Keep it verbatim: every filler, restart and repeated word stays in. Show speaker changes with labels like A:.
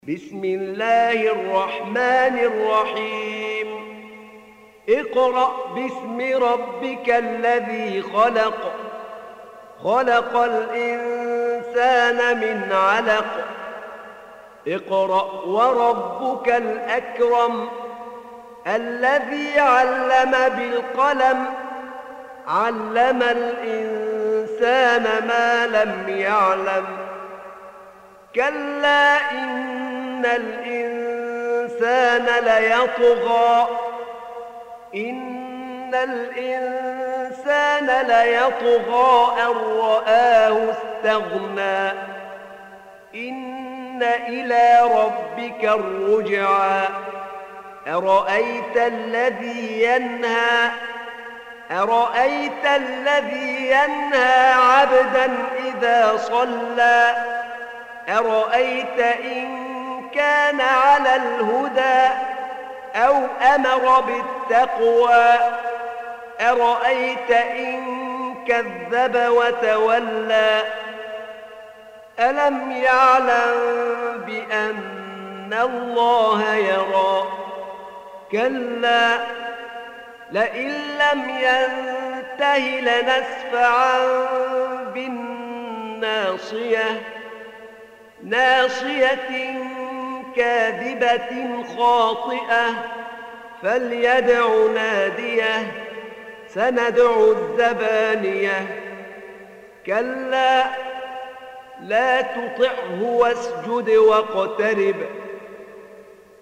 A: بسم الله الرحمن الرحيم اقرأ باسم ربك الذي خلق خلق الإنسان من علق اقرأ وربك الأكرم الذي علم بالقلم علم الإنسان ما لم يعلم كلا إن الإنسان ليطغى إن الإنسان ليطغى أن رآه استغنى إن إلى ربك الرجعى أرأيت الذي ينهى أرأيت الذي ينهى عبدا إذا صلى أرأيت إن كان على الهدى أو أمر بالتقوى أرأيت إن كذب وتولى ألم يعلم بأن الله يرى كلا لئن لم ينته لنسفعا بالناصية ناصية كاذبة خاطئة فليدع ناديه سندع الزبانية كلا لا تطعه واسجد واقترب